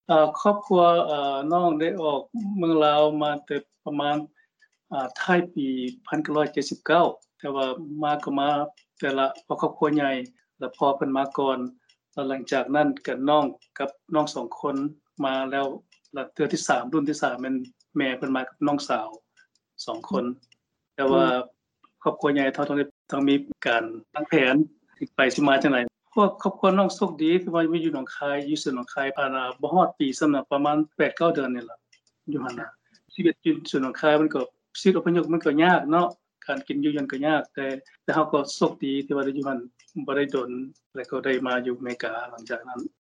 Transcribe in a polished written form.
ครอบครัวน้องได้ออกเมืองลาวมาแต่ประมาณท้ายปี1979แต่ว่ามาก็มาแต่ละพอครอบครัวใหญ่แล้วพ่อเพิ่นมาก่อนแล้วหลังจากนั้นก็น้องกับน้อง2คนมาแล้วเทื่อที่3รุ่นที่3แม่นแม่เพิ่นมากับน้องสาว2คนแต่ว่าครอบครัวใหญ่เขาต้องมีการวางแผนสิไปสิมาจังได๋พวกครอบครัวน้องโชคดีที่ว่ามาอยู่หนองคายอยู่สวนหนองคายผ่านบ่ฮอดปีซ้ำน่ะประมาณ 8-9 เดือนนี่ล่ะอยู่หั่นน่ะชีวิตอยู่สวนหนองคายมันก็ชีวิตอพยพมันก็ยากเนาะการกินอยู่หยังก็ยากแต่เฮาก็โชคดีที่ว่าได้อยู่หั่นบ่ได้โดนแล้วก็ได้มาอยู่อเมริกาหลังจากนั้น